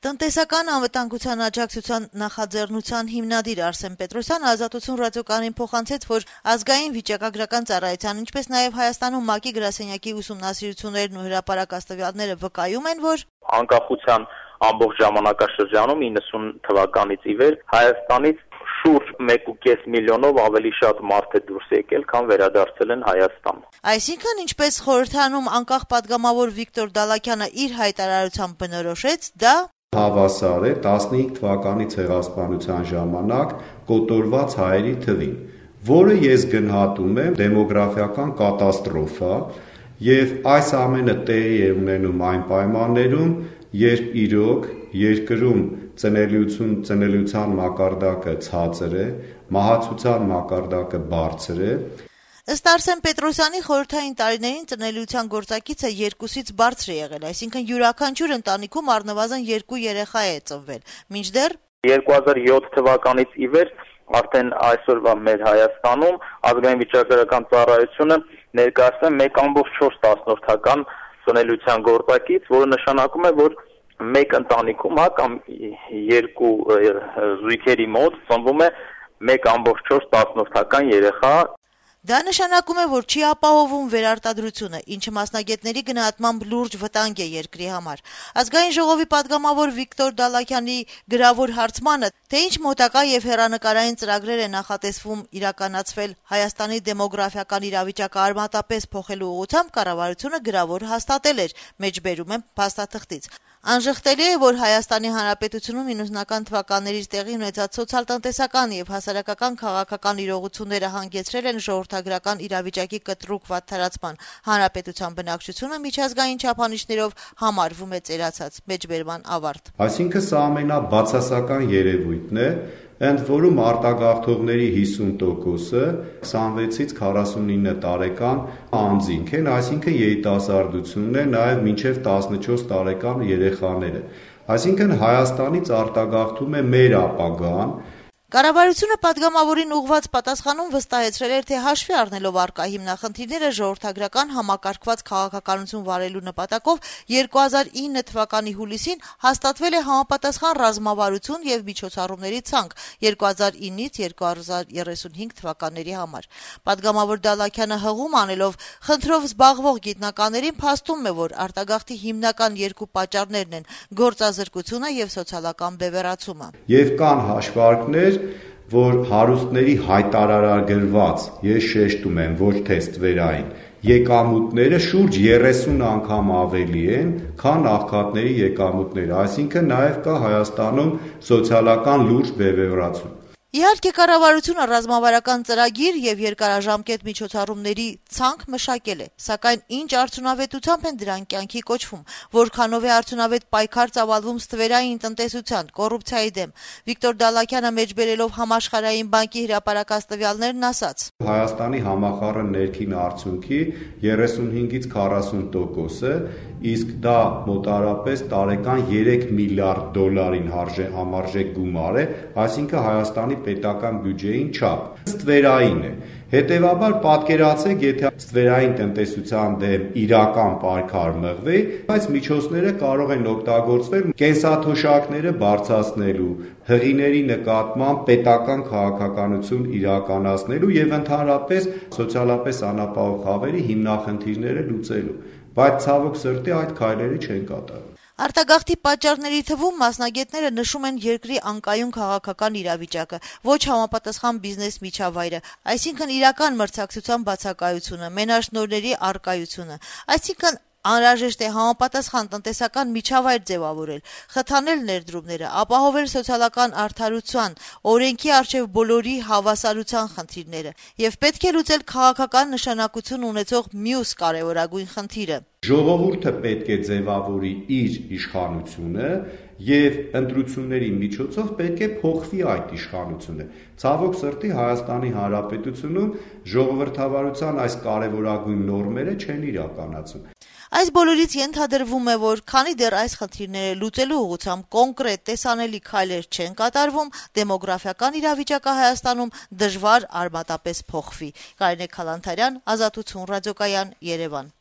Տնտեսական անվտանգության աջակցության նախաձեռնության հիմնադիր Արսեն Պետրոսյանը Ազատություն ռադիոկայանին փոխանցեց, որ ազգային վիճակագրական ծառայության, ինչպես նաև Հայաստանում ՄԱԿ-ի գրասենյակի ուսումնասիրություններն ու հրապարակ տվյալները վկայում են, որ անկախության ամբողջ ժամանակաշրջանում 90 թվականից ի վեր Հայաստանից շուրջ 1.5 միլիոնով ավելի շատ մարդ է դուրս եկել, քան վերադարձել են Հայաստան։ Այսինքն, ինչպես խորհրդանում անկախ падգամավոր Վիկտոր Դալաքյանը իր հայտարարությամբ բնորոշեց, դա հավասար է 15 թվականի ցեղասպանության ժամանակ կոտորված հայերի թվին, որը ես գնահատում եմ դեմոգրաֆիական կատաստրոֆա, եւ այս ամենը տեղի է ունենում այն պայմաններում, երբ իրոք երկրում ծնելիության մակարդակը ցածր է, մահացության մակարդակը բարձր է։ Ըստ Արսեն Պետրոսյանի, խորհրդային տարիներին ծնելիության գործակիցը 2-ից բարձր է եղել, այսինքն յուրաքանչյուր ընտանիքում առնվազն 2 երեխա է ծնվել, մինչդեռ 2007 թվականից ի վեր արդեն այսօրվա մեր Հայաստանում ազգային վիճակագրական ծառայությունը ներկայացնում է 1.4 ծնելիության գործակից, որը նշանակում է, որ մեկ ընտանիքում կամ երկու զույգերի մոտ ծնվում է 1.4 երեխա։ Դա նշանակում է, որ չի ապահովում վերարտադրությունը, ինչը մասնագետների գնահատմամբ լուրջ վտանգ է երկրի համար։ Ազգային ժողովի падգամավոր Վիկտոր Դալաքյանի գրավոր հարցմանը, թե ինչ մոտակա եւ հեռանկարային ծրագրեր է նախատեսվում իրականացվել Հայաստանի դեմոգրաֆիական իրավիճակը արմատապես փոխելու ուղղությամբ, կառավարությունը գրավոր հաստատել էր, մեջբերում են փաստաթղթից։ Անժխտելի է, որ Հայաստանի Հանրապետությունում 90-ական թվականներից տեղի ունեցած սոցիալ-տնտեսական եւ հասարակական քաղաքական իրողությունները հանգեցրել են ժողովրդագրական իրավիճակի կտրուկ վատթարացման, հանրապետության բնակչությունը միջազգային չափանիշներով համարվում է ծերացած, մեջբերման ավարտ։ Այսինքն սա ամենաբացասական երևույթն է, ընդ որում արտագաղթողների 50%-ը 26-ից 49 տարեկան անձինք են, այսինքն երիտասարդությունն է, նաև մինչև 14 տարեկան երեխաները։ Այսինքն Հայաստանից արտագաղթում է մեր ապագան։ Կառավարությունը падգամավորին ուղղված պատասխանում վստահեցրել էր, թե հաշվի առնելով առկա հիմնախնդիրները ժողովրդագրական համակարգված քաղաքականություն վարելու նպատակով 2009 թվականի հուլիսին հաստատվել է համապատասխան ռազմավարություն եւ միջոցառումների ցանկ 2009-ից 2035 թվականների համար։ Падգամավոր Դալաքյանը հղում անելով խնդրով զբաղվող գիտնականներին փաստում է, որ արտագաղթի հիմնական երկու պատճառներն են՝ գործազրկությունը եւ սոցիալական բևեռացումը։ Եվ կան հաշվարկներ, որ հարուստների հայտարարագրված, ես շեշտում եմ, ոչ թե ստվերային, եկամուտները շուրջ 30 անգամ ավելի են, քան աղքատների եկամուտները, այսինքն նաև կա Հայաստանում սոցիալական լուրջ բևեռացում։ Իհարկե, կառավարությունը ռազմավարական ծրագիր եւ երկարաժամկետ միջոցառումների ցանկ մշակել է, սակայն ինչ արդյունավետությամբ են դրանք կյանքի կոչվում, որքանով է արդյունավետ պայքար ծավալվում ստվերային տնտեսության, կոռուպցիայի դեմ։ Վիկտոր Դալաքյանը մեջբերելով Համաշխարհային բանկի հրապարակած տվյալներն ասաց. Հայաստանի համախառն ներքին արդյունքի 35-ից 40%, իսկ դա մոտարապես տարեկան 3 միլիարդ դոլարին համարժեք գումար է, այսինքն Հայաստանի պետական բյուջեին չափ, ստվերային է։ Հետևաբար պատկերացեք, եթե ստվերային տնտեսության դեմ իրական պայքար մղվի, այս միջոցները կարող են օգտագործվել կենսաթոշակները բարձրացնելու, հղիների նկատմամբ պետական քաղաքականություն իրականացնելու եւ ընդհանրապես սոցիալապես անապահով խավերի հիմնախնդիրները լուծելու, բայց ցավոք սրտի այդ քայլերը չեն կատարվում։ Արտագաղթի պատճառների թվում մասնագետները նշում են երկրի անկայուն քաղաքական իրավիճակը, ոչ համապատասխան բիզնես միջավայրը, այսինքն իրական մրցակցության բացակայությունը, մենաշնորհների առկայությունը, այսինքն անհրաժեշտ է համապատասխան տնտեսական միջավայր ձևավորել, խթանել ներդրումները, ապահովել սոցիալական արդարության, օրենքի առջև բոլորի հավասարության խնդիրները եւ պետք է լուծել քաղաքական նշանակություն ունեցող մյուս կարեւորագույն խնդիրը։ Ժողովուրդը պետք է ձևավորի իր իշխանությունը եւ ընտրությունների միջոցով պետք է փոխվի այդ իշխանությունը։ Ցավոք սրտի Հայաստանի Հանրապետությունում ժողովրդավարության այս կարևորագույն նորմերը չեն իրականացում։ Այս բոլորից ենթադրվում է, որ քանի դեռ այս խնդիրները լուծելու ուղղությամբ կոնկրետ տեսանելի քայլեր չեն կատարվում, դեմոգրաֆիական իրավիճակը Հայաստանում դժվար արմատապես փոխվի։ Կարինե Քալանթարյան, Ազատություն ռադիոկայան, Երևան։